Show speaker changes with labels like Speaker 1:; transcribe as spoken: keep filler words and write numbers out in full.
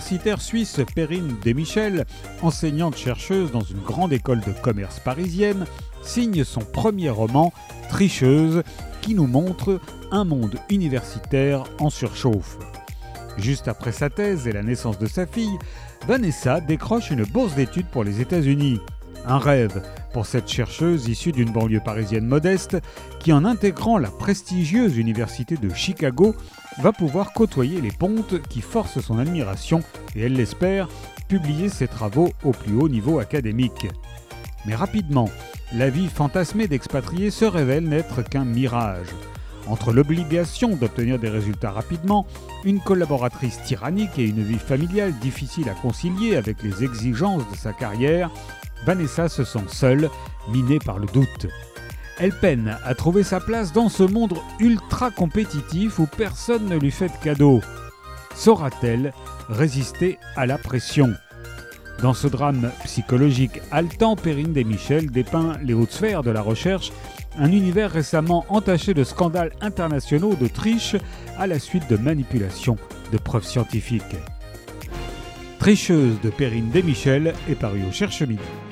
Speaker 1: l'universitaire suisse Perrine Demichel, enseignante-chercheuse dans une grande école de commerce parisienne, signe son premier roman, Tricheuse, qui nous montre un monde universitaire en surchauffe. Juste après sa thèse et la naissance de sa fille, Vanessa décroche une bourse d'études pour les États-Unis. Un rêve pour cette chercheuse issue d'une banlieue parisienne modeste qui, en intégrant la prestigieuse université de Chicago, va pouvoir côtoyer les pontes qui forcent son admiration et, elle l'espère, publier ses travaux au plus haut niveau académique. Mais rapidement, la vie fantasmée d'expatriés se révèle n'être qu'un mirage. Entre l'obligation d'obtenir des résultats rapidement, une collaboratrice tyrannique et une vie familiale difficile à concilier avec les exigences de sa carrière, Vanessa se sent seule, minée par le doute. Elle peine à trouver sa place dans ce monde ultra compétitif où personne ne lui fait de cadeau. Saura-t-elle résister à la pression ? Dans ce drame psychologique haletant, Perrine Demichel dépeint les hautes sphères de la recherche, un univers récemment entaché de scandales internationaux de triche à la suite de manipulations de preuves scientifiques. Tricheuse de Perrine Demichel est paru au Cherche Midi.